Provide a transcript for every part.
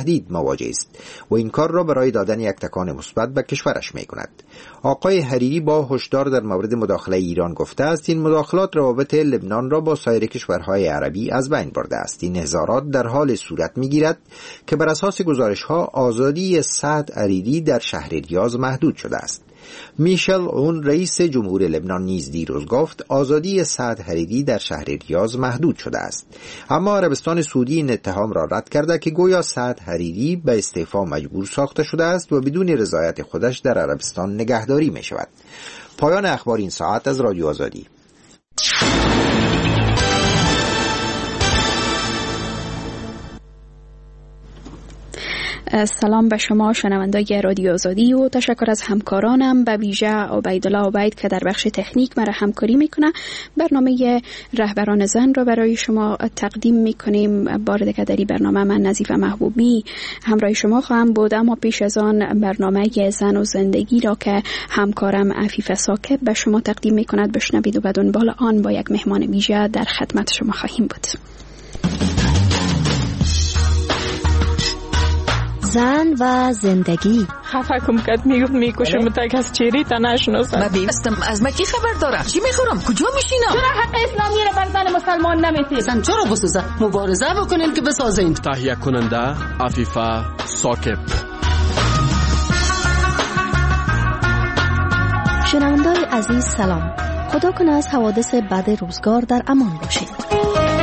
تهدید مواجه است و این کار را برای دادن یک تکان مثبت به کشورش می‌کند. آقای حریری با هشدار در مورد مداخله ایران گفته است این مداخلات روابط لبنان را با سایر کشورهای عربی از بین برده است. این نظارات در حال صورت می‌گیرد که بر اساس گزارش‌ها آزادی سعد حریری در شهر ریاض محدود شده است. میشل اون رئیس جمهور لبنان نیز دیروز گفت آزادی سعد حریری در شهر ریاض محدود شده است، اما عربستان سعودی این اتهام را رد کرده که گویا سعد حریری به استعفا مجبور ساخته شده است و بدون رضایت خودش در عربستان نگهداری می شود. پایان اخبار این ساعت از رادیو آزادی. سلام به شما شنوندگان رادیو آزادی و تشکر از همکارانم به ویژه عبیدالله عبید که در بخش تکنیک مرا همکاری میکنه. برنامه رهبران زن را برای شما تقدیم میکنیم. بار دیگر در این برنامه من نظیفه محبوبی همراه شما خواهم بود، اما پیش از آن برنامه زن و زندگی را که همکارم عفیفه ساکب به شما تقدیم میکند بشنوید و به دنبال آن با یک مهمان ویژه در خدمت شما خواهیم بود. زن و زندگی. خفه کم کد میکشه متک از چیری تا نشناسم. من بیستم از من کی خبر داره؟ چی میخورم؟ کجا میشینم؟ چرا حق اسلامی را بر زن مسلمان نمیتید؟ زن چرا بسازه؟ مبارزه بکنین که بسازین. تهیه کننده عفیفه ساکب. شنونده‌های عزیز سلام. خدا کنه از حوادث بد روزگار در امان باشید.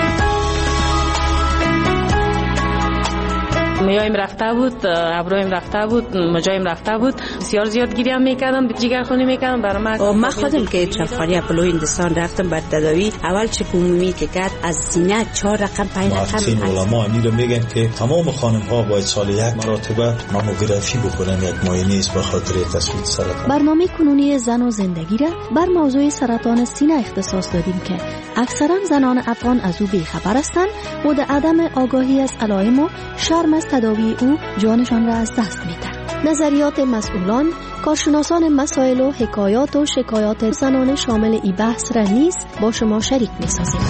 میایم رفته بود، ابرویم رفته بود، مجایم رفته بود، بسیار زیاد گریه میکردم، جگرخونی میکردم برام. من خودم که چرخانی اپولو هندوستان رفتم بر تداوی، اول چه عمومی که کرد از سینه 4 رقم 5 رقم. محققین علما اینی رو میگن که تمام خانم ها باید سال 1 مرتبه ماموگرافی بکنن، یک معاینه است به خاطر تثبیت سرطان. برنامه کنونی زن و زندگی را بر موضوع سرطان سینه اختصاص دادیم که اکثرا زنان افغان از او بیخبر هستند و در عدم آگاهی از علائم و شرم از تداوی او جانشان را از دست می‌دهند. نظریات مسئولان، کارشناسان مسائل و حکایات و شکایات زنان شامل این بحث را نیز با شما شریک می‌سازیم.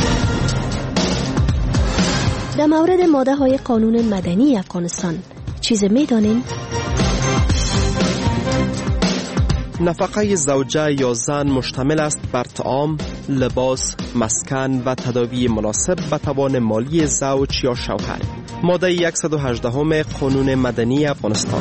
در مورد ماده‌های قانون مدنی افغانستان چیز می‌دانین؟ نفقه زوجه یا زن مشتمل است بر طعام، لباس، مسکن و تداوی مناسب به توان مالی زوج یا شوهر. ماده 118 قانون مدنی افغانستان.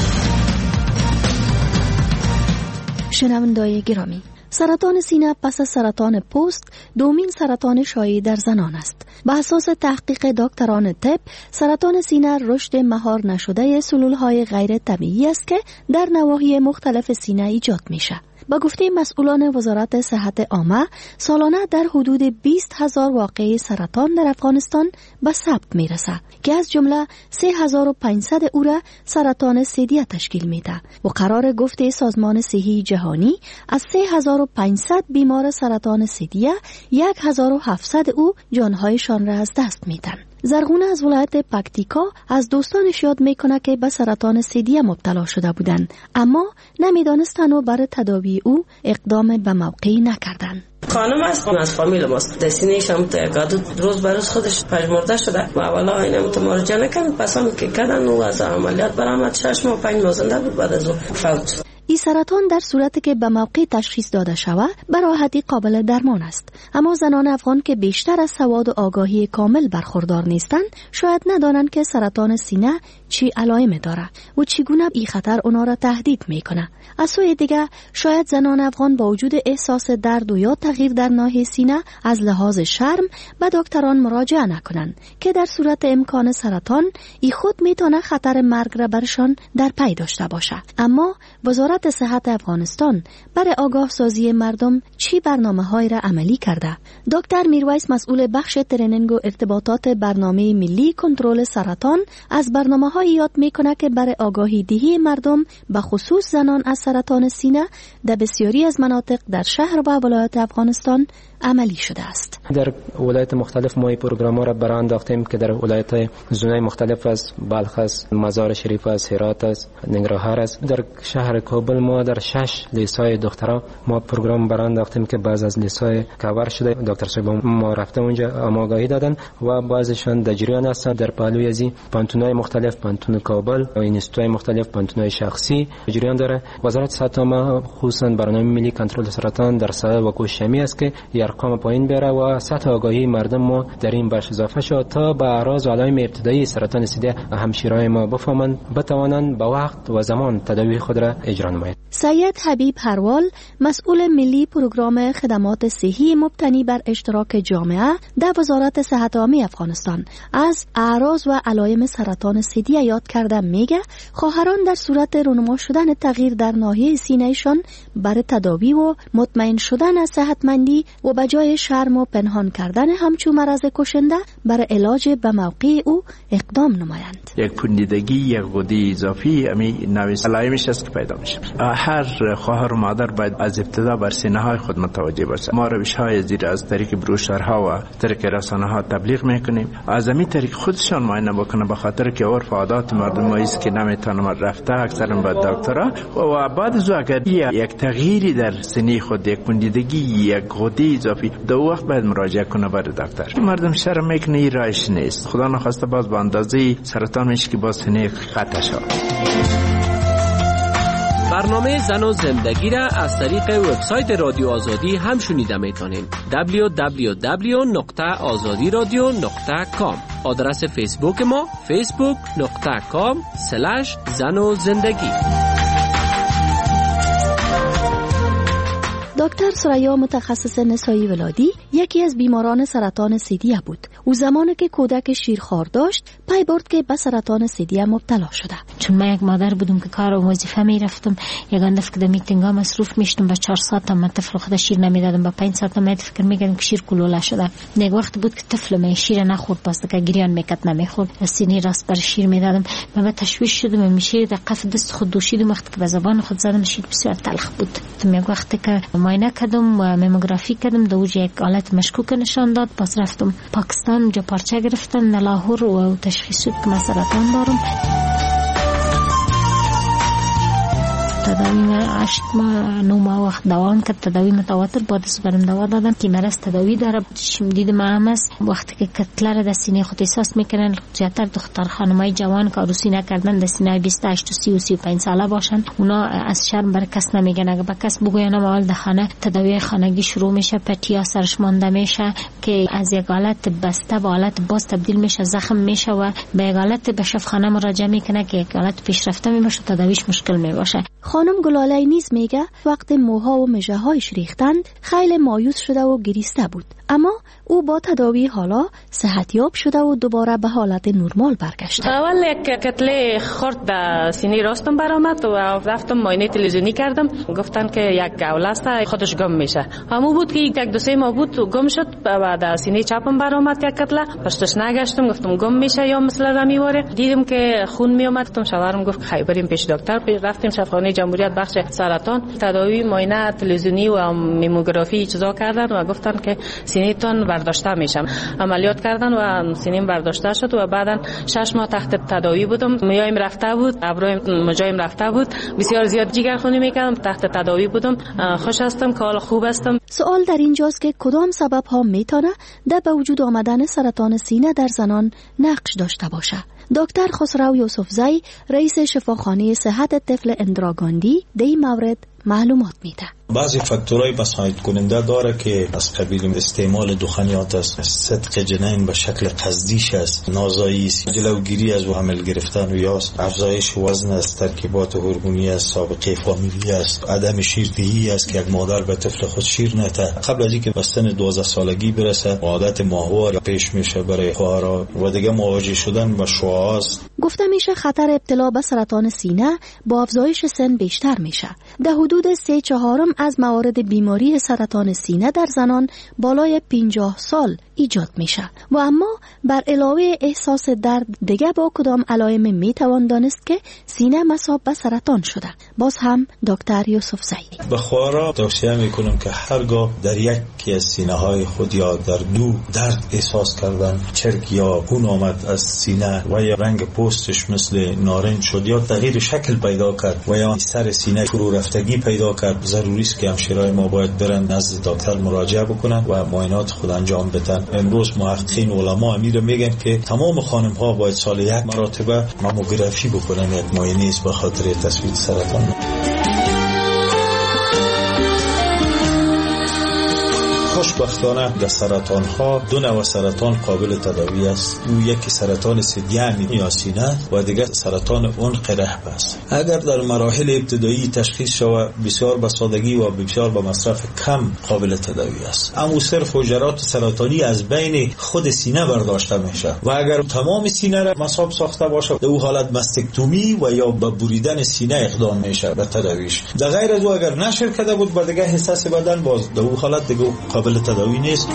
شنونده‌های گرامی، سرطان سینه پس از سرطان پوست دومین سرطان شایع در زنان است. به اساس تحقیق دکتران طب، سرطان سینه رشد مهار نشده سلولهای غیر طبیعی است که در نواحی مختلف سینه ایجاد میشه. با گفته مسئولان وزارت صحت عامه، سالانه در حدود 20,000 واقعه سرطان در افغانستان به ثبت میرسه که از جمله 3,500 او را سرطان ثدیه تشکیل میده و قرار گفته سازمان صحی جهانی از 3,500 بیمار سرطان ثدیه 1,700 او جانهایشان را از دست میدن. زرغونه از ولایت پکتیکا از دوستانش یاد میکنه که به سرطان ثدیه مبتلا شده بودند، اما نمیدانستند و برای تداوی او اقدام به موقعی نکردند. خانم است از فامیل ماست، دستینش هم روز به روز خودش پژمرده شده و اولا اینم متمارجه نکرد، پس هم که کردن و از عملیات برآمد 6 ماه 5 ماه زنده بود، بعد از اون فوت. این سرطان در صورتی که به موقع تشخیص داده شود به راحتی قابل درمان است، اما زنان افغان که بیشتر از سواد و آگاهی کامل برخوردار نیستند شاید ندانند که سرطان سینه چی علائم داره و چگونه این خطر اونا را تهدید میکنه. از سوی دیگه شاید زنان افغان با وجود احساس درد و یا تغییر در ناحیه سینه از لحاظ شرم به دکتران مراجعه نکنند که در صورت امکان سرطان ای خود میتونه خطر مرگ را برشان در پی داشته باشه. اما وزارت صحت افغانستان برای آگاه سازی مردم چی برنامه‌های را عملی کرده؟ دکتر میرویس مسئول بخش ترینینگ و ارتباطات برنامه ملی کنترل سرطان از برنامه‌های یاد میکنه که برای آگاهی دهی مردم به خصوص زنان از سرطان سینه در بسیاری از مناطق در شهر و ولایت افغانستان عملی شده است. در ولایت مختلف ما این پروگرام را برای انداختیم که در ولایت زونای مختلف از بلخ است، مزار شریف است، هرات است، ننگرهار است. در شهر کابل ما در 6 لیسای دخترها ما پروگرام برای انداختیم که بعض از لیسای کاور شده. دکتر صاحب ما رفته اونجا آموزگاری دادن و بعضیشان در جریان هستند. در پهلوی ازی پانتونای مختلف، پانتون کابل و اینستیتوهای مختلف، پانتونای شخصی جریان داره. وزارت صحت ما خصوصا برنامه ملی کنترل سرطان در سال و کوشمی است که ارقام پایین بره و سطح آگاهی مردم ما در این بخش اضافه شد تا به اعراض و علائم ابتدایی سرطان سیده همشیرای ما بفهمند، بتوانند به وقت و زمان تداوی خود را اجرا نمایند. سید حبیب هروال، مسئول ملی پروگرام خدمات صحی مبتنی بر اشتراک جامعه در وزارت صحت عامه افغانستان، از اعراض و علائم سرطان سیدی یاد کرده میگه خواهران در صورت رونما شدن تغییر در ناحیه سینه‌شان برای تداوی و مطمئن شدن از صحتمندی و بجای شرم و پنهان کردن همچون مرض کشنده برای علاج به موقع او اقدام نمایند. یک پوندیدگی، یک غده اضافی امی نوع علائمش است که پیدا میشه. هر خواهر و مادر باید از ابتدا بر سینه های خود متوجه باشه. ما روش های زیر از طریق بروشورها و طریق رسانه ها تبلیغ میکنیم. از همین طریق خودشان معاینه بکنه، به خاطر که عرف و عادات مردم ما است که نمیتونم رفته اکثرا به دکترها و بعد از اگر یک تغییری در سینه خود، یک پوندیدگی، یک غده اضافی، در وقت باید مراجعه کنه به دکتر. مردم شرم میکنه، این راهش نیست. خدا نخواسته باز به اندازه سرطان میشه که باز سینه قطع شود. برنامه زن و زندگی را از طریق وبسایت رادیو آزادی هم شنیده میتونین. www.azadiradio.com. آدرس فیسبوک ما facebook.com/زن و زندگی. دکتر سریا متخصص نسایی ولادی یکی از بیماران سرطان سیدیه بود. او زمانی که کودک شیرخوار داشت پی برد که به سرطان سیدیه مبتلا شده. چون من یک مادر بودم که کار و وظیفه می رفتم، یک اندف که در میتینگا مصروف میشتم، به 4 ساعت من طفل خود شیر نمیدادم، به 5 ساعت من فکر میکردم که شیر کلوله شده. یک وقت بود که طفل من شیر نخورد، پس که گریان میکرد نمیخورد، سینی راست بر شیر میدادم. من تشویش شدم، میشه در قف دست خود دوشیدم، وقتی که به زبان خود زدم شیر بسیار تلخ بود. تو یک وقتی که معاینه کردم و ماموگرافی کردم، دوج یک حالت مشکوک نشان داد. پس رفتم پاکستان، اونجا پارچه گرفتن لاهور و تشخیص شد که من سرطان دارم. تداوی 8 ماه 9 ماه وقت دوام کرد، تداوی متواتر. بعد از برم دوا دادن که مرض تداوی داره. دیدم هم است وقتی که کتله را در سینه خود احساس میکنن، زیادتر دختر خانمای جوان که عروسی نکردن، در سینه 28 و 30 و 35 ساله باشن، اونا از شرم بر کس نمیگن. اگه به کس بگوین اول در خانه تداوی خانگی شروع میشه، پتیا سرش مانده میشه که از یک حالت بسته به حالت باز تبدیل میشه، زخم میشه و به یک حالت به شفاخانه مراجعه میکنه که یک حالت پیشرفته میباشه، تداویش مشکل میباشه. خانم گلاله نیز میگه وقت موها و مژه‌هایش ریختند خیلی مایوس شده و گریسته بود، اما او با تداوی حالا صحتیاب شده و دوباره به حالت نرمال برگشت. اول یک کتله خرد در سینه راستم برآمد و رفتم معاینه تلویزیونی کردم، گفتن که یک گوله است، خودش گم میشه. همون بود که یک 2-3 ماه بود گم شد و در سینه چپم برآمد یک کتله. پشتش نگشتم، گفتم گم میشه یا مثل رمیواره. دیدم که خون میومد، گفتم شوهرم گفت خیلی بریم پیش دکتر. رفتیم شفاخانه جمهوریت بخش سرطان، تداوی معاینه تلویزیونی و ماموگرافی چیزا کردن و گفتن که سینه تون برداشته میشم. عملیات کردن و سینیم برداشته شد و بعداً 6 ماه تحت تداوی بودم. مویایم رفته بود، ابرویم مجایم رفته بود، بسیار زیاد جگرخونی میکردم، تحت تداوی بودم. خوش هستم که حال خوب هستم. سوال در اینجاست که کدام سبب ها میتونه در به وجود آمدن سرطان سینه در زنان نقش داشته باشه؟ دکتر خسرو یوسفزی، رئیس شفاخانه صحت طفل اندراگاندی، در این مورد معلومات میده. بعضی فاکتورهای مساعد کننده داره که از قبیل استعمال دخانیات است، صدق جنین به شکل قصدیش است، نازایی است، جلوگیری از حمل گرفتن و یاست، افزایش وزن است، ترکیبات هورمونی است، سابقه فامیلی است، عدم شیردهی است که یک مادر به طفل خود شیر نده قبل از اینکه به سن 12 سالگی برسه، عادت ماهوار پیش میشه برای خواهرها و دیگه مواجه شدن با شعاع است. گفته میشه خطر ابتلا به سرطان سینه با افزایش سن بیشتر میشه. در حدود 3/4 از موارد بیماری سرطان سینه در زنان بالای 50 سال ایجاد میشه و اما بر علاوه احساس درد دیگه با کدام علائم میتوان دانست که سینه مصاب به سرطان شده؟ باز هم دکتر یوسفزی به خواهرها توصیه میکنم که هرگاه در یک برخی از سینه های خود یا در دو درد احساس کردن، چرک یا خون آمد از سینه و یا رنگ پوستش مثل نارنج شد یا تغییر شکل پیدا کرد و یا سر سینه فرو رفتگی پیدا کرد، ضروری است که همشیرای ما باید برن نزد دکتر مراجعه بکنن و معاینات خود انجام بدن. امروز محققین علما امیر میگن که تمام خانم ها باید سال 1 مرتبه ماموگرافی بکنن، یک معاینه است به خاطر تثبیت سرطان. خوشبختانه در سرطان ها دو نوع سرطان قابل تداوی است. یکی سرطان ثدیه یا سینه و دیگر سرطان عنق رحم است. اگر در مراحل ابتدایی تشخیص شود بسیار به سادگی و بسیار به مصرف کم قابل تداوی است. اما صرف حجرات سرطانی از بین خود سینه برداشته میشه و اگر تمام سینه را مصاب ساخته باشه در او حالت ماستکتومی و یا به بریدن سینه اقدام میشه به تداویش. در غیر از او اگر نشر کرده بود به دیگه حساس بدن باز در او حالت دیگه قابل تداوی نیست.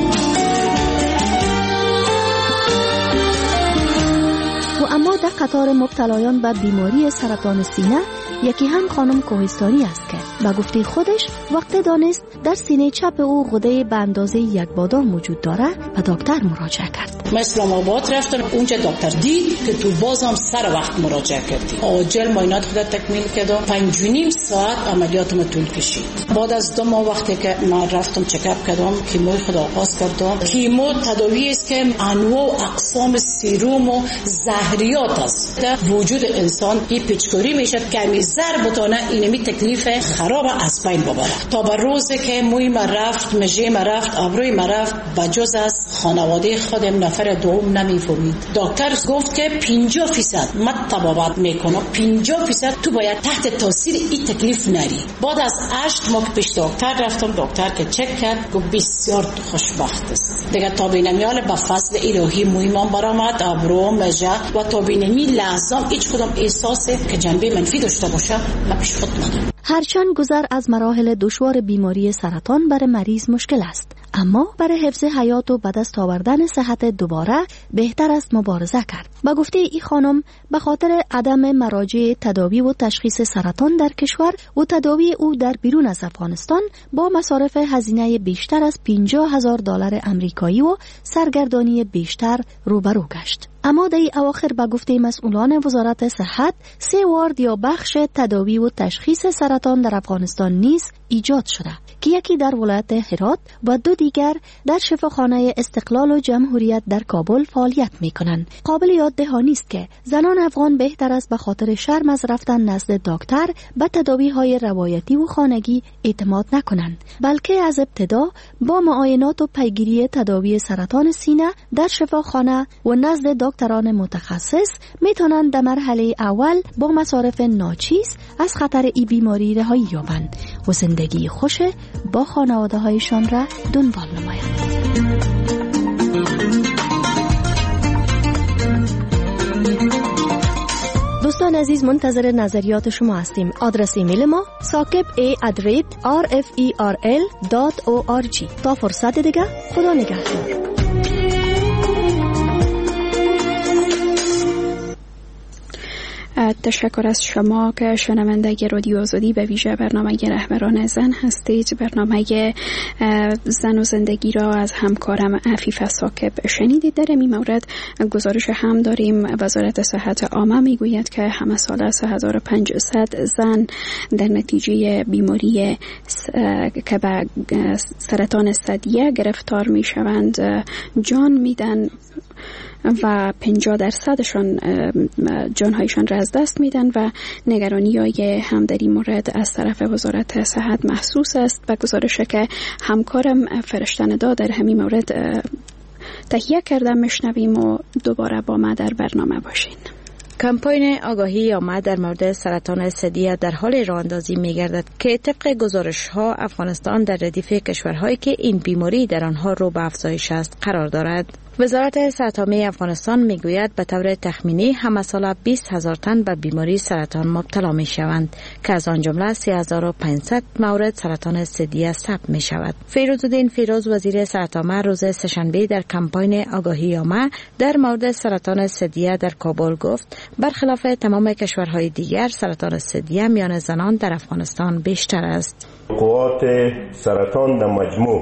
و اما در قطار مبتلایان به بیماری سرطان سینه یکی هم خانم کوهستانی است که با گفته خودش وقت دانست در سینه چپ او غده به اندازه یک بادام وجود داره و دکتر مراجعه کرد. من اسلام آباد رفتم، اونجا دکتر دید که تو بازم سر وقت مراجعه کردی. عاجل معاینات خود تکمیل کردم، 5.5 ساعت عملیاتم طول کشید. بعد از 2 ماه وقتی که من رفتم چکاپ کردم، کیمو خود آغاز کردم. کیمو تداوی است که انواع و اقسام سیروم و زهریات است. در وجود انسان این پیچکاری میشه که زر بتونه اینمی تکلیف خراب از بین ببره. تا به روزی که موی ما رفت، مژه ما رفت، ابروی ما رفت، بجز از خانواده خودم نفر دوم نمیفهمید. دکتر گفت که 50% من طبابت میکنم، 50% تو باید تحت تاثیر این تکلیف نری. بعد از 8 ماه پیش دکتر رفتم، دکتر که چک کرد گفت بسیار خوشبخت است. دیگه تا بینمیال به فضل الهی موی من برآمد، ابرو، مژه و تا بینمی لحظه هیچ کدام احساس که جنبه منفی داشته باشه من پیش خود ندارم. هرچند گذر از مراحل دشوار بیماری سرطان برای مریض مشکل است، اما برای حفظ حیات و به دست آوردن صحت دوباره بهتر است مبارزه کرد. با گفته ای خانم به خاطر عدم مراجع تداوی و تشخیص سرطان در کشور و تداوی او در بیرون از افغانستان با مصارف هزینه بیشتر از $50,000 امریکایی و سرگردانی بیشتر روبرو گشت. اما در اواخر با گفته مسئولان وزارت صحت 3 وارد یا بخش تداوی و تشخیص سرطان در افغانستان نیز ایجاد شده که یکی در ولایت هرات و 2 دیگر در شفاخانه استقلال و جمهوریت در کابل فعالیت می‌کنند. قابل یاد دهانی است که زنان افغان بهتر است به خاطر شرم از رفتن نزد دکتر به تداوی‌های روایتی و خانگی اعتماد نکنند، بلکه از ابتدا با معاینات و پیگیری تداوی سرطان سینه در شفاخانه و نزد دکتران متخصص میتونند در مرحله اول با مصارف ناچیز از خطر ای بیماری رهایی یابند و زندگی خوش با خانواده هایشان را دنبال نمایند. دوستان عزیز، منتظر نظریات شما هستیم. آدرس ایمیل ما sakib@rferl.org. تا فرصت دیگه، خدا نگهدار. تشکر از شما که شنونده رادیو آزادی به ویژه برنامه رهبران زن هستید. برنامه زن و زندگی را از همکارم عفیفه ساکب شنیدید. در این مورد گزارش هم داریم. وزارت صحت عامه میگوید که همه ساله 3500 زن در نتیجه بیماری که به سرطان ثدیه گرفتار میشوند جان میدن و 50% جانهایشان را از دست میدن و نگرانی‌های هم در این مورد از طرف وزارت صحت محسوس است. و گزارش که همکارم فرشته ندا در همین مورد تهیه کرده میشنویم و دوباره با ما در برنامه باشین. کمپاین آگاهی عامه در مورد سرطان ثدیه در حال راه اندازی می‌گردد که طبق گزارش‌ها افغانستان در ردیف کشورهایی که این بیماری در آنها رو به افزایش است قرار دارد. وزارت صحت عامه افغانستان میگوید به طور تخمینی همه ساله 20,000 تن به بیماری سرطان مبتلا میشوند که از آن جمله 3,500 مورد سرطان ثدیه ثبت می شود. فیروزالدین فیروز وزیر صحت عامه روز سه‌شنبه در کمپاین آگاهی عامه در مورد سرطان ثدیه در کابل گفت برخلاف تمام کشورهای دیگر سرطان ثدیه میان زنان در افغانستان بیشتر است. قوات سرطان در مجموع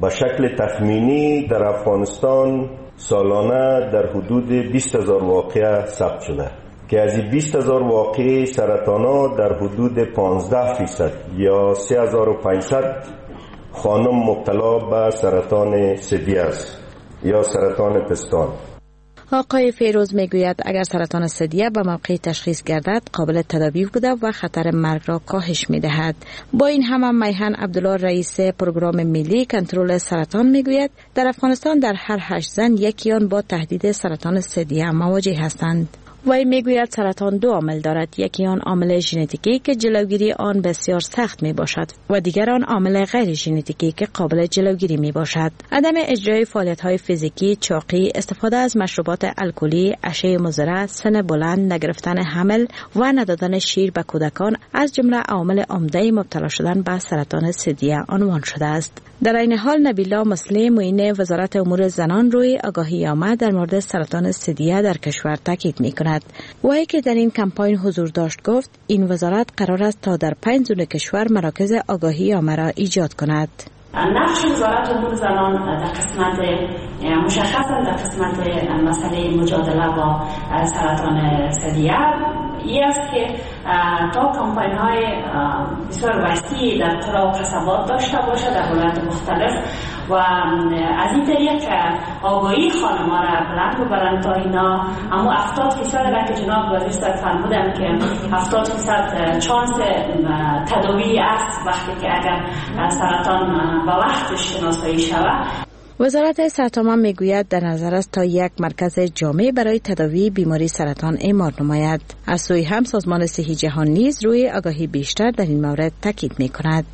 به شکل تخمینی در افغانستان سالانه در حدود 20,000 واقعه ثبت شده که از این 20,000 واقعه سرطان‌ها در حدود 15% یا 3,500 خانم مبتلا به سرطان ثدی است یا سرطان پستان. آقای فیروز میگوید اگر سرطان ثدی به موقع تشخیص گردد قابل تداوی بوده و خطر مرگ را کاهش میدهد. با این هم میهن عبدالله رئیس پروگرام ملی کنترل سرطان میگوید در افغانستان در هر 8 زن یکی آن با تهدید سرطان ثدی مواجه هستند. وی میگوید سرطان 2 عامل دارد، یکی آن عامل ژنتیکی که جلوگیری آن بسیار سخت می باشد و دیگر آن عامل غیر ژنتیکی که قابل جلوگیری می باشد. عدم اجرای فعالیت‌های فیزیکی، چاقی، استفاده از مشروبات الکلی، اشعه مضر، سن بلند، نگرفتن حمل و ندادن شیر به کودکان از جمله عوامل عمده مبتلا شدن به سرطان ثدی عنوان شده است. در این حال نبیلا مسلم معین وزارت امور زنان روی آگاهی عامه در مورد سرطان ثدی در کشور تاکید می‌کند. وی که در این کمپاین حضور داشت گفت این وزارت قرار است تا در 5 زون کشور مراکز آگاهی عامه را ایجاد کند. نقش وزارت امور زنان در قسمت مشخصا در قسمت مسئله مجادله با سرطان ثدی این است که تا کمپاین های بسیار وسیعی در قرى و قصبات داشته باشه در ولایات مختلف و از این طریق آگاهی خانم‌ها را بلند ببرند تا اینا اما 70% را که جناب وزیر صاحب فرمودن که 70% چانس تداوی است وقتی که اگر سرطان به وقتش شناسایی شود. وزارت سرطان میگوید در نظر است تا یک مرکز جامع برای تداوی بیماری سرطان اعمار نماید. از سوی هم سازمان صحی جهان نیز روی آگاهی بیشتر در این مورد تاکید میکند.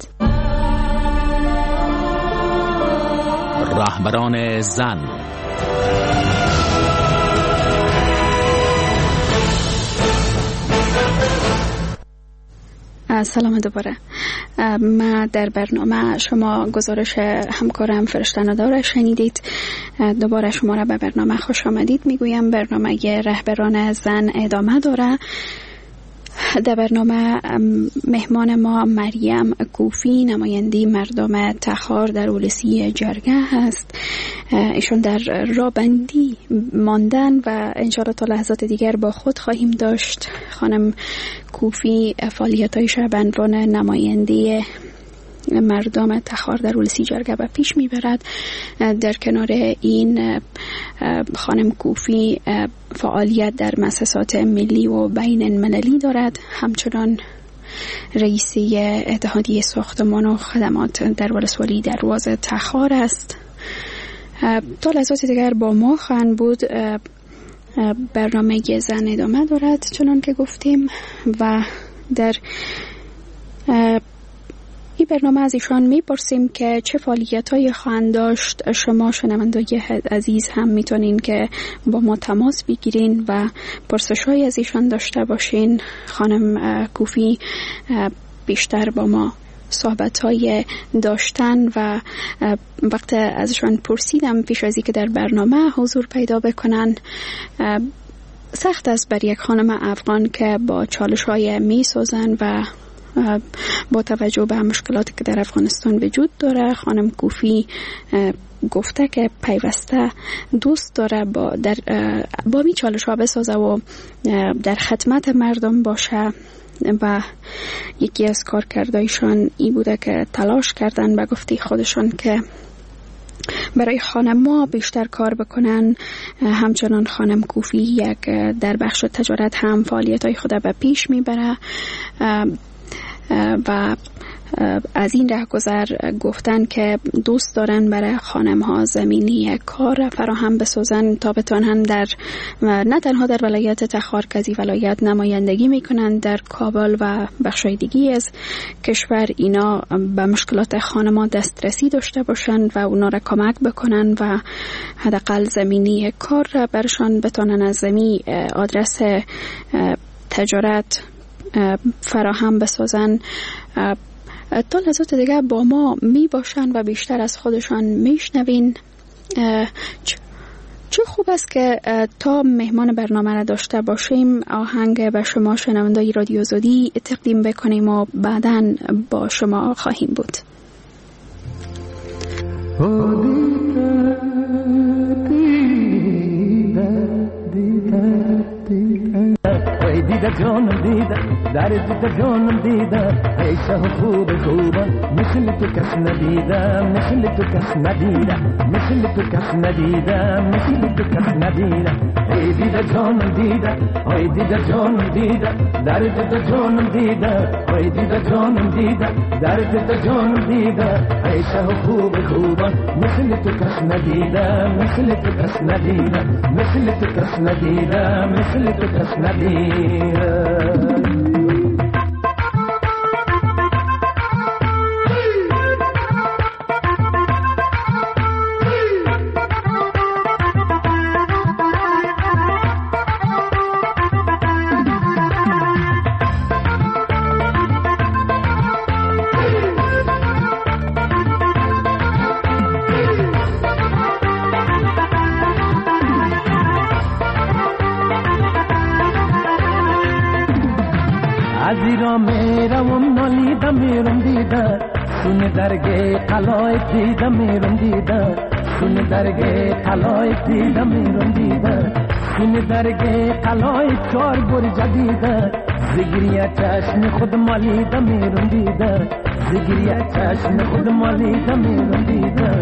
رهبران زن. سلام دوباره. ما در برنامه شما گزارش همکارم فرشته نداره شنیدید. دوباره شما را به برنامه خوش آمدید میگویم. برنامه رهبران زن ادامه داره. در برنامه مهمان ما مریم کوفی نماینده مردم تخار در اولسی جرگه هست. ایشون در رابندی ماندن و انشاءالله تا لحظات دیگر با خود خواهیم داشت. خانم کوفی فعالیت‌هایش را به عنوان نماینده مردم تخار در اولسی جرگه به پیش میبرد. در کنار این خانم کوفی فعالیت در مؤسسات ملی و بین المللی دارد. همچنان رئیسی اتحادیه ساختمان و خدمات در ولسوالی درواز تخار است. تا لحظات دیگر با ما خواهند بود. برنامه زن ادامه دارد چنان که گفتیم و در این برنامه از ایشان میپرسیم که چه فعالیت‌هایی خواهند داشت. شما شنوندگان عزیز هم میتونین که با ما تماس بگیرین و پرسش‌هایی از ایشان داشته باشین. خانم کوفی بیشتر با ما صحبت‌های داشتن و وقت ازشان پرسیدم پیش از اینکه در برنامه حضور پیدا بکنن سخت است برای یک خانم افغان که با چالش‌های میسازن و با توجه به مشکلاتی که در افغانستان وجود داره. خانم کوفی گفته که پیوسته دوست داره با می چالش ها بسازه و در خدمت مردم باشه و یکی از کارکردایشان ای بوده که تلاش کردن به گفته خودشان که برای خانم‌ها بیشتر کار بکنن. همچنان خانم کوفی یک در بخش تجارت هم فعالیت‌های خود به پیش میبره و از این رهگذر گفتن که دوست دارن برای خانم‌ها زمینی کار فراهم بسازن تا بتونن در نه تنها در ولایت تخار که از این ولایت نمایندگی میکنن در کابل و بخشای دیگی از کشور اینا به مشکلات خانم‌ها دسترسی داشته باشن و اونا را کمک بکنن و حداقل زمینی کار را برشان بتونن از زمین آدرس تجارت فراهم بسازن. تا لحظات دیگه با ما می باشن و بیشتر از خودشان میشنوین. چه خوب است که تا مهمان برنامه را داشته باشیم آهنگ به شما شنوندگان رادیو آزادی تقدیم بکنیم و بعداً با شما خواهیم بود. دیده جانم دیده در دیده جانم دیده عیشه خوب خوبه مثل تو کس ندیدم مثل تو کس ندیده مثل تو کس ندیدم مثل تو کس ندیده ای دیده جانم دیده ای دیده جانم دیده در دیده جانم دیده ای دیده جانم دیده در دیده جانم دیده عیشه خوب خوبه مثل تو کس ندیدم مثل تو کس ندیده مثل تو کس ندیدم مثل تو کس ندیده درگه قلای دیده میرم دیده سون درگه قلای دیده میرم دیده سون درگه قلای چار برج دیده زگریه چشم خود مالیده میرم دیده زگریه چشم خود مالیده میرم دیده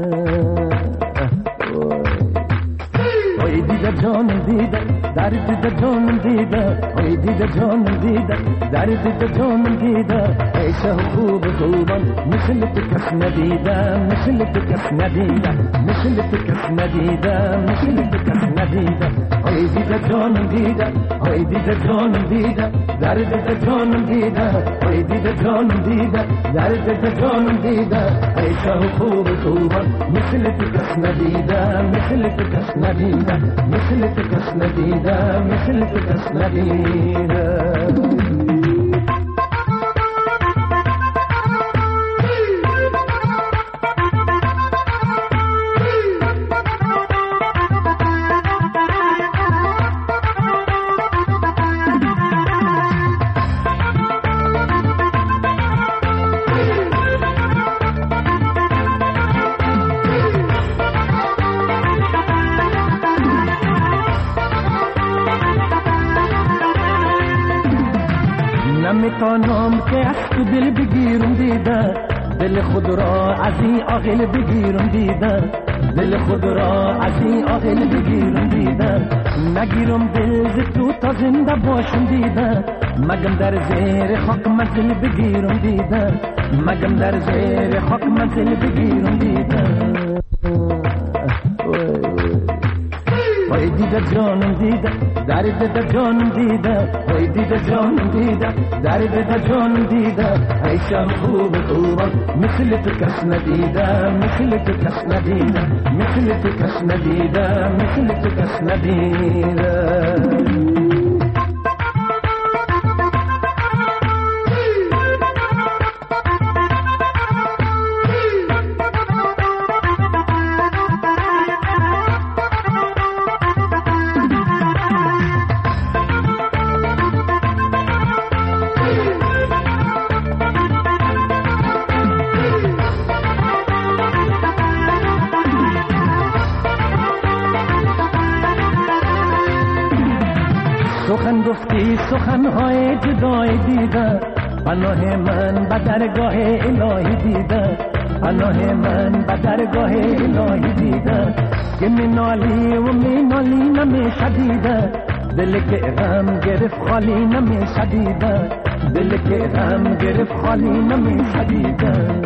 ای دیده جانم دیده در دیده جانم دیده ای دیده جانم دیده در دیده جانم دیده عیشه خوب خوبم مثل تو کس ندیدم مثل تو کس ندیدم مثل تو کس ندیدم مثل تو کس ندیدم ای دیده جانم دیده ای دیده جانم دیده در دیده جانم دیده ای دیده جانم دیده در دیده جانم دیده عیشه خوب خوبم مثل تو کس ندیدم مثل تو کس ندیدم مثل تو کس ندیدم مثل تو کس ندیدم نمیتونم که از تو دل بگیرم دیده دل خود را از این عاقل بگیرم دیده دل خود را از این عاقل بگیرم دیده نگیرم دل ز تو تا زنده باشم دیده مگم در زیر خاک منزل بگیرم دیده مگم در زیر خاک منزل بگیرم دیده ای دیده جانم دیده در دیده جانم دیده ای دیده جانم دیده در دیده جانم دیده عیشم خوب خوبم مثل تو کس ندیده مثل تو کس ندیده مثل تو کس ندیده مثل تو کس ندیده سخن گفتی سخنهای جدای دیده پناه من به درگاه الهی دیده پناه من به درگاه الهی دیده که منالی و منالی نمیشه دیده دل که غم گرفت خالی نمیشه دیده دل که غم گرفت خالی نمیشه دیده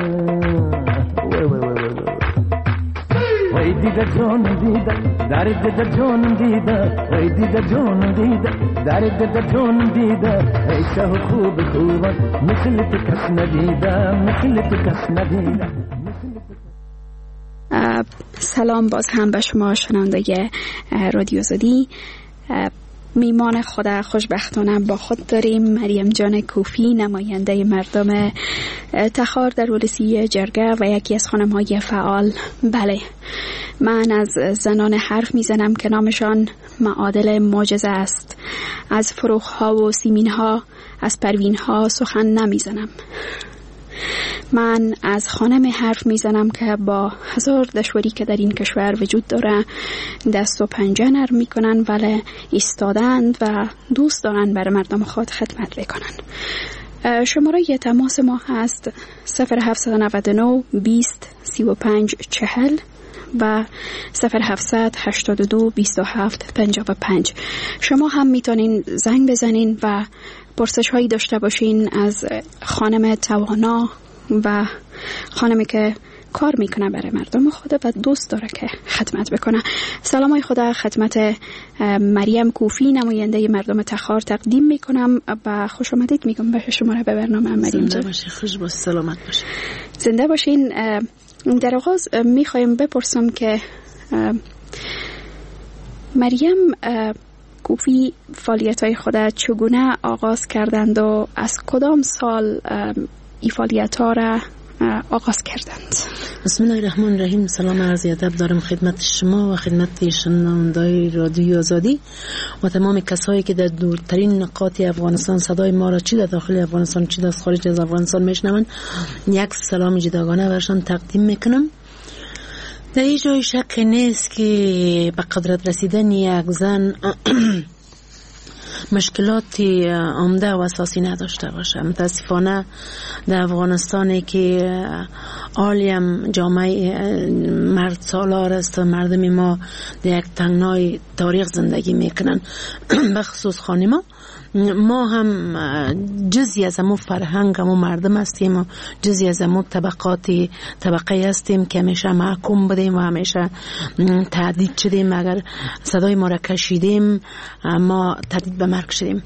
ای دیده جانم دیده در دیده جانم دیده ای دیده جانم دیده در دیده جانم دیده عیشه خوب خوبم مثل تو کس ندیدم مثل تو کس ندیدم. سلام باز هم به شما شنونده رادیو آزادی. میمان خدا خوشبختانه با خود داریم مریم جان کوفی، نماینده مردم تخار در ولسی جرگه و یکی از خانم‌های فعال. بله، من از زنان حرف میزنم که نامشان معادل معجزه است. از فروخ‌ها و سیمین‌ها، از پروین‌ها سخن نمیزنم. من از خانم حرف میزنم که با هزار دشواری که در این کشور وجود داره دست و پنجه نرم میکنن ولی ایستادند و دوست دارن برای مردم خود خدمت بکنن. شماره تماس ما هست 0799 20 35 40 و 0782 27 55. شما هم میتونین زنگ بزنین و پرسش هایی داشته باشین از خانم توانا و خانمی که کار میکنه برای مردم خود و دوست داره که خدمت بکنه. سلام های خدا خدمت مریم کوفی نماینده مردم تخار تقدیم میکنم و خوش آمدید میگم به شما به برنامه. مریم زنده باشید، خوش باشید، سلامت باشید. زنده باشین. در آغاز میخوایم بپرسم که مریم کوفی فعالیت های خود چگونه آغاز کردند و از کدام سال این فعالیت ها را آغاز کردند؟ بسم الله الرحمن الرحیم. سلام عرض ادب دارم خدمت شما و خدمت شنوندگان رادیو آزادی و تمام کسایی که در دورترین نقاط افغانستان صدای ما را چی در داخل افغانستان چی در خارج از افغانستان میشنون، یک سلام جداگانه برشان تقدیم میکنم. در این جای شک نیست که به قدرت رسیدن یک زن مشکلاتی عمده و اساسی نداشته باشه. متاسفانه در افغانستانی که عالیم جامعه مرد سالار است و مردم ما در یک تنگنای تاریخ زندگی میکنن بخصوص خانما. ما هم جزئی از امو فرهنگ امو مردم هستیم و جزئی از امو طبقه هستیم که همیشه محکوم بودیم و همیشه تهدید شدیم. اگر صدای ما را کشیدیم ما تهدید به مرگ شدیم.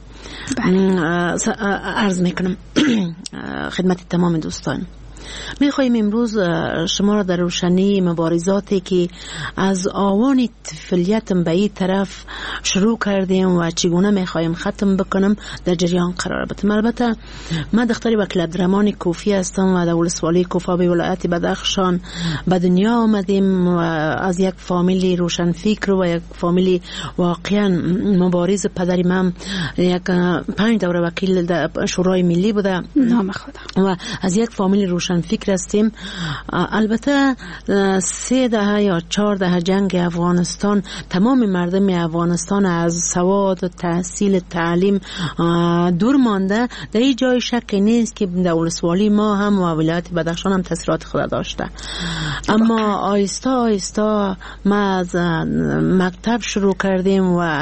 عرض میکنم خدمت تمام دوستان. میخوایم امروز شما را در روشنی مبارزاتی که از آوان طفولیتم به این طرف شروع کردیم و چگونه میخوایم ختم بکنم در جریان قرار بدم. البته من دختری وکیل عبدالرحمن کوفی هستم و در ولسوالی کوفا به ولایت بدخشان به دنیا آمدیم و از یک فامیلی روشنفکر و یک فامیلی واقعا مبارز. پدری من یک 5 دوره وکیل در شورای ملی بوده نام خدا و از یک فامیلی روشن فکر هستیم. البته 3 دهه یا 4 دهه جنگ افغانستان تمام مردم افغانستان از سواد و تحصیل تعلیم دور مانده. در این جای شک نیست که در ولسوالی ما هم و ولایت بدخشان هم تاثیرات خود داشته. اما آیسته آیسته ما از مکتب شروع کردیم و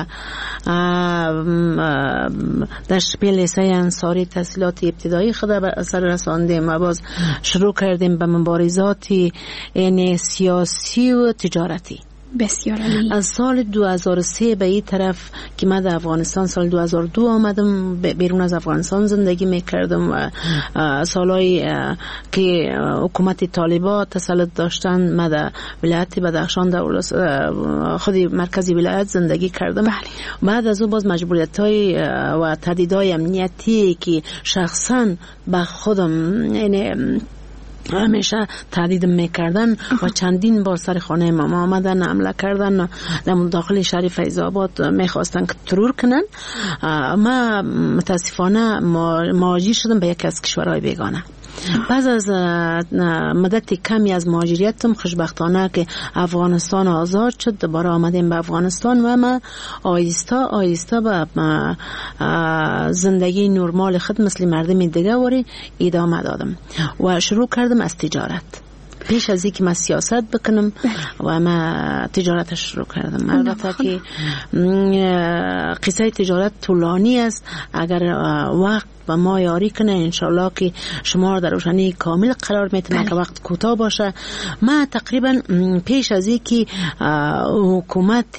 در شبیه لیسه انصاری تحصیلات ابتدایی خود به سر رساندیم و باز شروع کردیم به مبارزات یعنی سیاسی و تجارتی. بسیار عالی. از سال 2003 به این طرف که من در افغانستان سال 2002 آمدم بیرون از افغانستان زندگی میکردم و سالهای که حکومت طالبان تسلط داشتن من در ولایت بدخشان در خود مرکزی ولایت زندگی کردم. بعد از اون باز مجبوریت‌های و تهدیدهای امنیتی که شخصا به خودم یعنی همیشه تهدید میکردن و چندین بار سر خانه ما آمدن حمله کردن در داخل شهر فیض آباد میخواستن که ترور کنن. ما متاسفانه مهاجر شدم به یکی از کشورهای بیگانه. بعد از مدت کمی از مهاجریتم خوشبختانه که افغانستان آزاد شد دوباره آمدیم به افغانستان و ما آیسته آیسته به زندگی نرمال خود مثل مردم دیگه وری ادامه دادم و شروع کردم از تجارت. پیش از اینکه من سیاست بکنم و من تجارتش شروع کردم. البته که قصه تجارت طولانی است. اگر وقت و ما یاری کنه انشالله که شما در روشنی کامل قرار میتونه که وقت کوتاه باشه. من تقریبا پیش از اینکه حکومت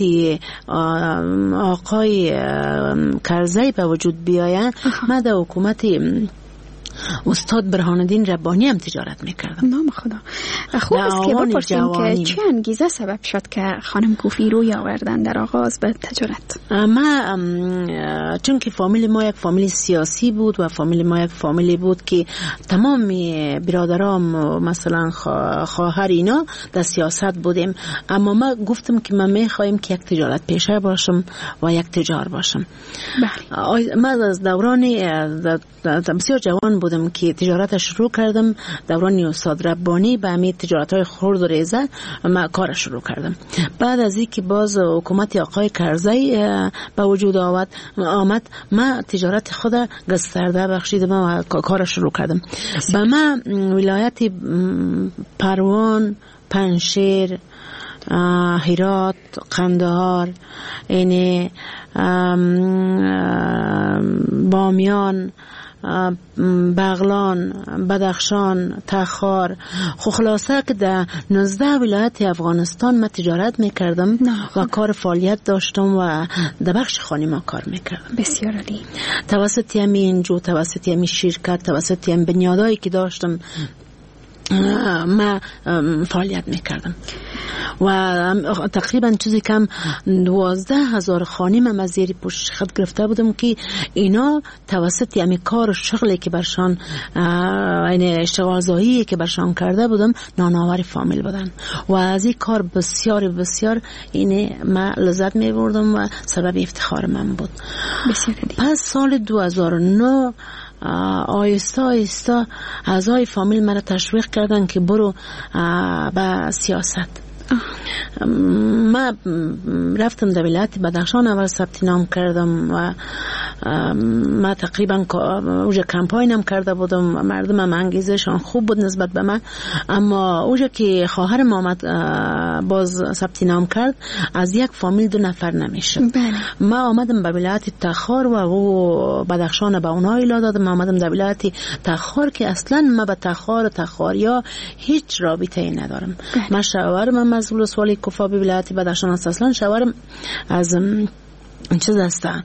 آقای کرزی به وجود بیاید من در حکومت استاد برهانالدین ربانی هم تجارت میکردم. نام خدا. خوب است که بپرسیم که چه انگیزه سبب شد که خانم کوفی روی آوردن در آغاز به تجارت؟ ما چون که فامیل ما یک فامیل سیاسی بود و فامیل ما یک فامیلی بود که تمام برادرام مثلا خواهر اینا در سیاست بودیم. اما ما گفتم که من میخوایم که یک تجارت پیشه باشم و یک تجار باشم. من از دوران بسیار جوان بودم که تجارت شروع کردم دوران استاد ربانی به همین تجارت های خرد و ریزه ما کار شروع کردم. بعد از اینکه باز حکومت آقای کرزی به وجود آمد ما تجارت خود گسترده بخشیدم و کار شروع کردم. به ما ولایت پروان، پنشیر، هرات، قندهار، یعنی بامیان، بغلان، بدخشان، تخار، خو خلاصه که در 19 ولایت افغانستان من تجارت میکردم و کار فعالیت داشتم و در بخش خانم کار میکردم. بسیار عالی. توسط همین جو، توسط همین شرکت، توسط همین بنیادایی که داشتم ما فعالیت میکردم و تقریبا چیزی کم 12,000 خانم از زیر پوشش خود گرفته بودم که اینا توسط یعنی کار و شغلی که برشان یعنی اشتغال زایی که برشان کرده بودم نانآور فامیل بودن و از این کار بسیار بسیار اینه ما لذت میبردم و سبب افتخار من بود. پس سال 2009 آیسته آیسته اعضای فامیل مرا تشویق کردن که برو به سیاست. ما رفتم در ولایت بدخشان اول ثبت نام کردم و ما تقریبا اوجا کمپاینم کرده بودم. مردم هم انگیزشان خوب بود نسبت به من، اما اوجا که خواهرم آمد باز ثبت نام کرد از یک فامیل 2 نفر نمیشه. ما آمدم به ولایت تخار و او بدخشان به اونها ایلا دادم. ما آمدم در ولایت تخار که اصلا ما به تخار و تخاریا هیچ رابطه ای ندارم. ما شوهرم از ولسوالی کوفا به ولایت بدخشان است. اصلا شوهرم از چیز هستن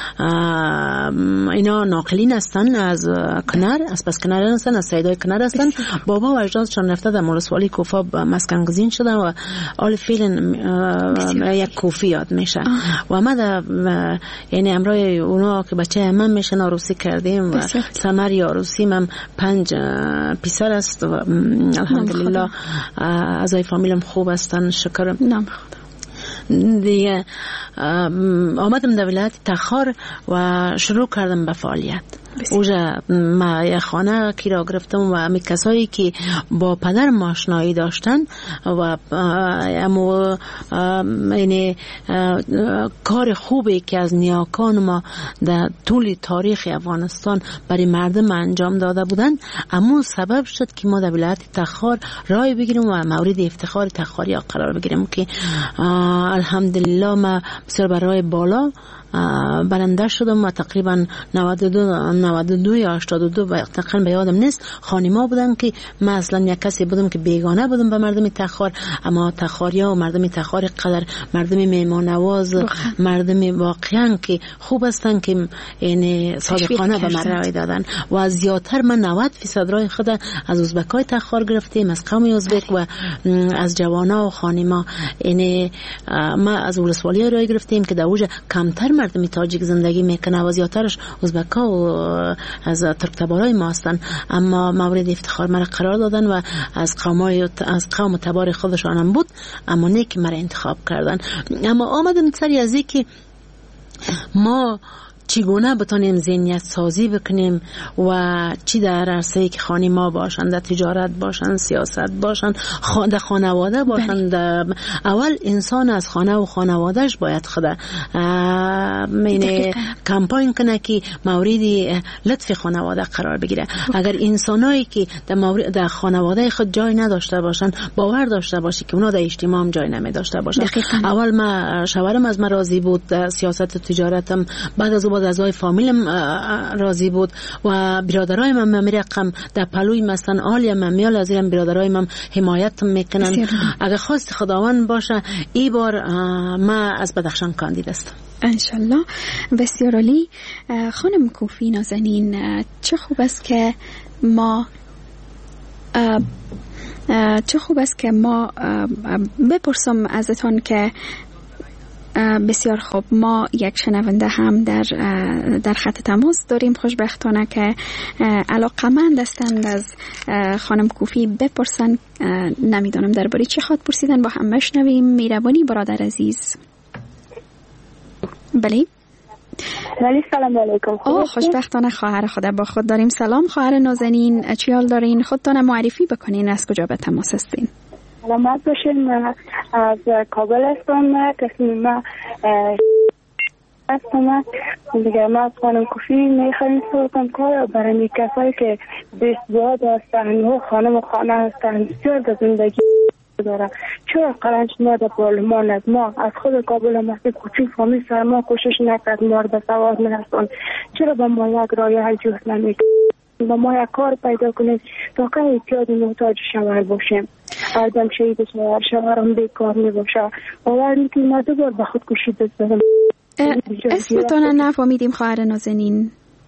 اینا ناقلین هستن از کنر، از پس کنر هستن، از سیدای کنر هستن. بابا و اجدادشان رفته در ولسوالی کوفا مسکن گزین شدن و آل فیلن یک کوفی یاد میشه و ما یعنی امرای اونا که بچه من میشن عروسی کردیم و ثمر عروسی من 5 پسر است و الحمدلله اعضای فامیلم خوب هستن شکر نام دیگه. آمدم در ولایت تخار و شروع کردم به فعالیت. اوجا ما یک خانه کرا گرفتم و امی کسایی که با پدر آشنایی داشتن و امو یعنی کار خوبی که از نیاکان ما در طول تاریخ افغانستان برای مردم انجام داده بودن امو سبب شد که ما در ولایت تخار رای بگیریم و مورد افتخار تخاری قرار بگیریم که الحمدلله ما بسیار برای بالا برنده شدم و تقریبا 92 یا 82 تقریبا به یادم نیست خانما بودن که من اصلا یک کسی بودم که بیگانه بودم به مردم تخار، اما تخاریا و مردم تخار قدر مردم میهمان نواز، مردم واقعا که خوب هستن که یعنی صادقانه به من رای دادن و زیادتر من 90% رای خود از ازبکای تخار گرفتیم، از قوم ازبک و از جوانا و خانما. یعنی ما از ولسوالی رای گرفتیم که در اوج کمتر مردم تاجیک زندگی میکنه و زیادترش ازبکا و از ترکتبارای ما هستن، اما مورد افتخار مرا قرار دادن و از قوم تبار خودشان هم بود، اما نیک مرا انتخاب کردن. اما آمدم سری از که ما چگونه بتونیم ذهنیت سازی بکنیم و چی در عرصه که خانما باشن، در تجارت باشن، سیاست باشن، در خانواده باشن. در اول انسان از خانه و خانوادهش باید خدا کمپاین کنه که مورد لطف خانواده قرار بگیره. اگر انسانایی که در خانواده خود جای نداشته باشن باور داشته باشه که اونا در اجتماع هم جای نمی داشته باشن. اول ما شوهرم از من راضی بود در سیاست و تجارتم، بعد از اعضای فامیلم راضی بود و برادرای من میرقم در پلوی مثلا عالی من میال از این برادرای من حمایت میکنن. اگر خواست خداوند باشه ای بار ما از بدخشان کاندید هستم انشالله. بسیار عالی. خانم کوفی نازنین، چه خوب است که ما بپرسم ازتون که بسیار خوب، ما یک شنونده هم در خط تماس داریم خوشبختانه که علاقمند هستند از خانم کوفی بپرسن. نمیدانم درباره چی خواد پرسیدن، با هم بشنویم. مهربانی برادر عزیز. بله ولی سلام علیکم. خوشبختانه خواهر خدا با خود داریم. سلام خواهر نازنین، چی حال دارین؟ خودتان معرفی بکنین، از کجا به تماس هستین؟ سلامت باشین. من از کابل هستم. من دیگه ما از خانم کوفی میخوایم صحبت کنم برای کسایی که بی‌ازدواج هستن و خانم و خانه هستن، بسیار در زندگی دارن. چرا قرنج نده پارلمان از ما از خود کابل مخصوص کوچین فامیل سر ما کوشش نکرد ما رو به سواد نرسون؟ چرا با ما یک راه حل جست نمیکنه؟ با ما یک کار پیدا کنید تا که احتیاج محتاج شوهر باشیم. آدم شهید شوهرم بیکار میباشه. باور که ما دوبار به خودکشی بزنم. اسمتون نفهمیدیم خواهر نازنین.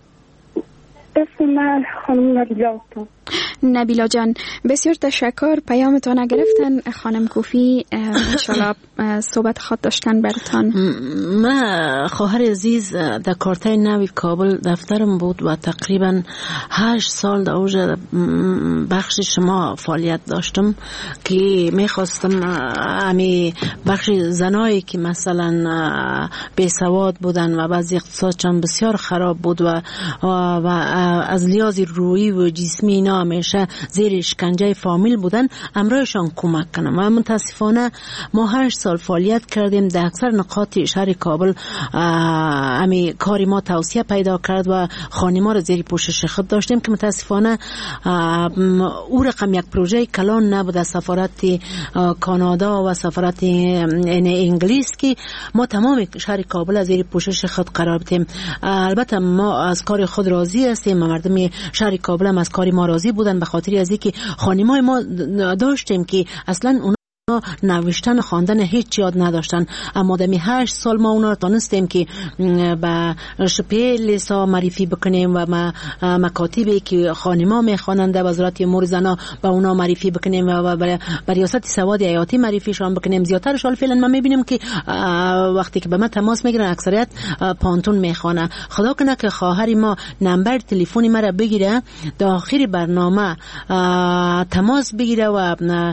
اسم من خانم نبیلا. نبیلا جان بسیار تشکر. پیامتون گرفتن خانم کوفی، انشالله صحبت خود داشتن براتان. من خواهر عزیز در کارتای نوی کابل دفترم بود و تقریبا 8 سال در اوج بخش شما فعالیت داشتم که میخواستم امی بخش زنایی که مثلا بی سواد بودن و بعضی اقتصادشان بسیار خراب بود و از لحاظ روحی و جسمی اینا همیشه زیر شکنجه فامیل بودن، امرایشان کمک کنم. و متاسفانه ما 8 سال فعالیت کردیم در اکثر نقاط شهر کابل. امی کاری ما توسعه پیدا کرد و خانما را زیر پوشش خود داشتیم که متاسفانه او رقم یک پروژه کلان نبود. سفارت کانادا و سفارت انگلیس که ما تمام شهر کابل زیر پوشش خود قرار بدیم. البته ما از کار خود راضی هستیم، مردم شهر کابل هم از کاری ما راضی بودن، به خاطر از اینکه خانمای ما داشتیم که اصلا نوشتن و خواندن هیچ یاد نداشتن، اما دمی 8 سال ما اونا رو تانستیم که با شپه لیسا معرفی بکنیم و مکاتبی که خانما میخوانند وزارت امور زنا با اونا معرفی بکنیم و با ریاست سواد حیاتی معرفیشان بکنیم. زیادترش حال فعلا ما میبینیم که وقتی که به ما تماس میگیرن اکثریت پانتون میخوانه. خدا کنه که خواهری ما نمبر تلفنی مرا بگیره، در آخر برنامه تماس بگیره و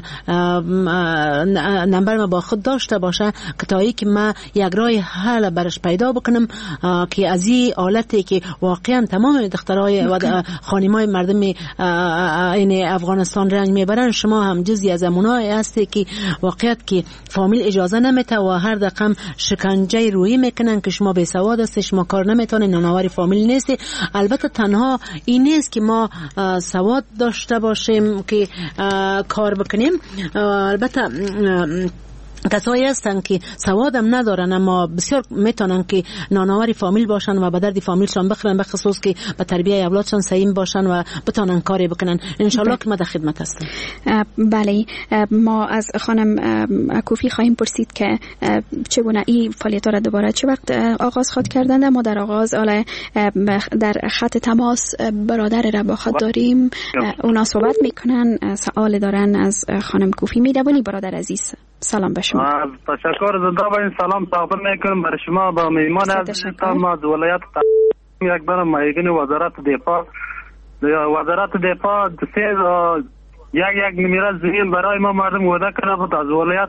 نمبر ما با خود داشته باشه که تا ای که ما یک راه حل برش پیدا بکنم که از این حالتی که واقعا تمام دخترای و خانمای مردم این افغانستان رنج میبرن، شما هم جزئی از امونای هستی که واقعیت که فامیل اجازه نمیته و هر دقیقه شکنجه روحی میکنن که شما بی سواد هستی، شما کار نمیتونی، نانآور فامیل نیستی. البته تنها این نیست که ما سواد داشته باشیم که کار بکنیم، البته کسایی هستن که سوادم ندارن اما بسیار میتونن که نانآور فامیل باشن و به درد فامیلشان بخورن، به خصوص که به تربیت اولادشان سعیم باشن و بتونن کاری بکنن. انشالله که ما در خدمت هستیم. بله، ما از خانم کوفی خواهیم پرسید که چگونه این فعالیت‌ها را دوباره چه وقت آغاز خود کردند. ما در آغاز در خط تماس برادر را با خود داریم، اونا صحبت میکنن، سوال دارن از خانم کوفی. میدونی برادر عزیز، سلام به شما. تشکر. زنده باشین. سلام تقدیم میکنم برای شما با میهمان عزیزم از ولایت یک بار مایگین وزارت دفاع. وزارت دفاع یک نمیره زمین برای ما مردم وعده کرده بود از ولایت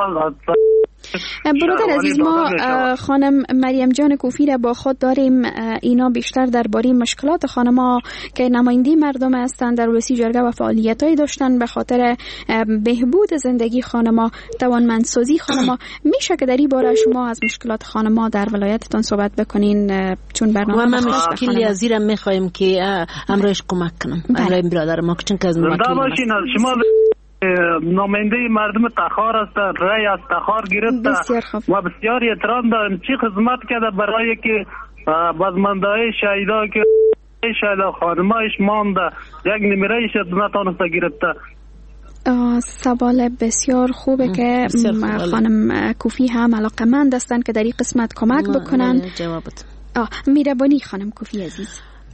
برادر عزیز، ما خانم مریم جان کوفی را با خود داریم. اینا بیشتر درباره مشکلات خانما که نماینده مردم هستند در رئیس جرگه و فعالیتایی داشتن به خاطر بهبود زندگی خانما، توانمندسازی خانما. میشه که در این باره شما از مشکلات خانما در ولایتتان صحبت بکنین؟ چون برنامه و ما مشکلی از ایران میخوایم که امروز کمک کنم برای برادر ما، چون که از شما نماینده مردم تخار است، رای از تخار گرفته و بسیار احترام دارم. چی خدمت کرده برای که بازماندهای شهیدا که شهیدا خانمایش مانده، یک نمیرهش نتانسته گرفته. سوال بسیار خوبه که خانم کوفی هم علاقمند هستند که در این قسمت کمک بکنن. جوابت میربانی خانم کوفی عزیز.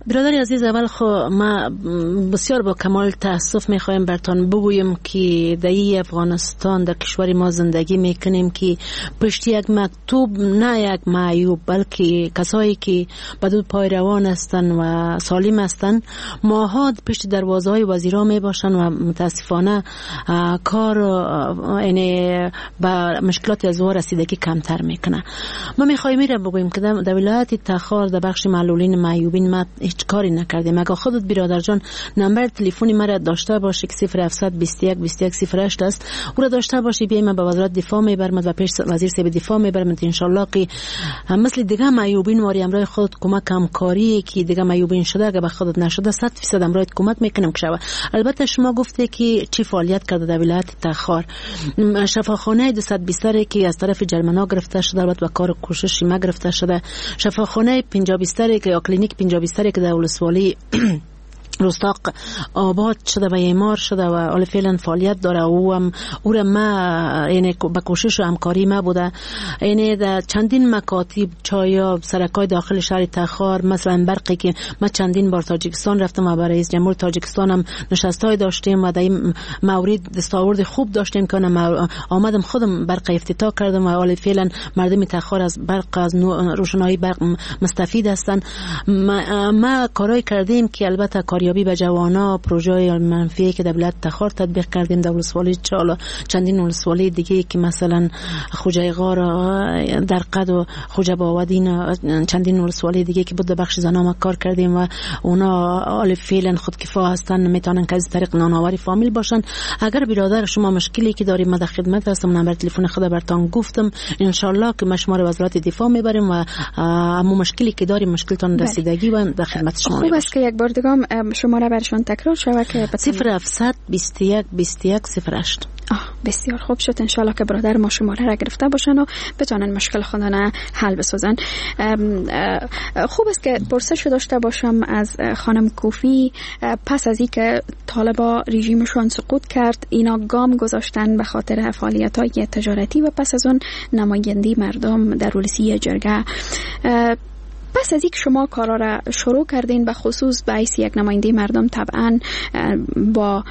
برادر عزیز، اول ما بسیار با کمال تاسف میخوایم برتان بگویم که در افغانستان در کشور ما زندگی میکنیم که پشت یک مکتوب نه یک معیوب بلکه کسایی که بدون پای روان هستن و سالم هستن ماها پشت دروازه های وزیرا میباشن و متاسفانه کار یعنی با مشکلات از او رسیدگی کمتر میکنه. ما میخوایم میره بگویم که در ولایت تخار در بخش معلولین معیوبین ما هیچ کاری نکردیم. اگه خودت برادر جان نمبر تلفنی مرا داشته باشی که 0700 21 21 08 است، او را داشته باشی بیایم به وزارت دفاع میبرم و پیش وزیر صاحب دفاع میبرم ان شاء الله که مثل دیگه معیوبین واری امرای خودت کمک همکاری که دیگه معیوبین شده اگه به خودت نشده 100% امرای کمک میکنم که شوه. البته شما گفته که چی فعالیت کرده در ولایت تخار. شفاخانه 200 بستری که از طرف جرمنا گرفته شده البته و کار کوششی ما گرفته شده. شفاخانه 50 بستری که کلینیک 50 بستری که در ولسوالی رستاق آباد شده و اعمار شده و حال فعلا فعالیت داره. او را ما یعنی با کوشش و همکاری ما بوده. یعنی در چندین مکاتب چایا سرکای داخل شهر تخار مثلا برقی که ما چندین بار تاجیکستان رفتم و برای رئیس جمهور تاجیکستان هم نشستای داشتیم و در این مورد دستاورد خوب داشتیم که آمدم خودم برق افتتاح کردم و حال فعلا مردم تخار از برق از روشنایی برق مستفید هستن. ما کارای کردیم که البته کاریابی به جوانا پروژه منفی که در ولایت تخار تطبیق کردیم در ولسوالی چالا چندین ولسوالی دیگه که مثلا خوجه غار در قد و خوجه باودین چندین ولسوالی دیگه که بود بخش زنام کار کردیم و اونا حال فعلا خودکفا هستن میتونن که از طریق نانآوری فامیل باشن. اگر برادر شما مشکلی که داریم ما در خدمت هستم. نمبر تلفن خود برتان گفتم ان شاء الله که ما رو وزارت دفاع میبریم و اما مشکلی که داریم مشکلتون رسیدگی و در خدمت شما خوب است که یک بار دیگه شماره برشان تکرار شود که 0700 21 21 08. بسیار خوب شد. انشالله که برادر ما شماره را گرفته باشن و بتونن مشکل خودانه حل بسازن. خوب است که پرسش داشته باشم از خانم کوفی. پس از اینکه طالبا رژیمشون سقوط کرد اینا گام گذاشتن به خاطر فعالیت‌های تجارتی و پس از اون نمایندگی مردم در ولسی جرگه. پس از اینکه شما کارا را شروع کردین به خصوص به حیث یک نماینده مردم طبعا با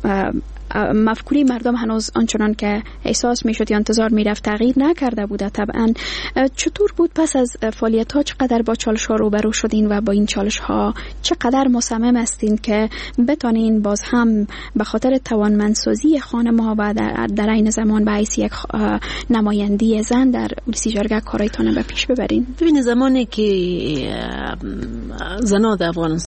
مفکوری مردم هنوز آنچنان که احساس میشد یا انتظار میرفت تغییر نکرده بوده. طبعا چطور بود پس از فعالیت ها چقدر با چالش ها روبرو شدین و با این چالش ها چقدر مصمم هستین که بتانین باز هم به خاطر توانمندسازی خانم ها و در این زمان به حیث یک نمایندی زن در ولسی جرگه کارایتان به پیش ببرین؟ ببین زمانی که زنان در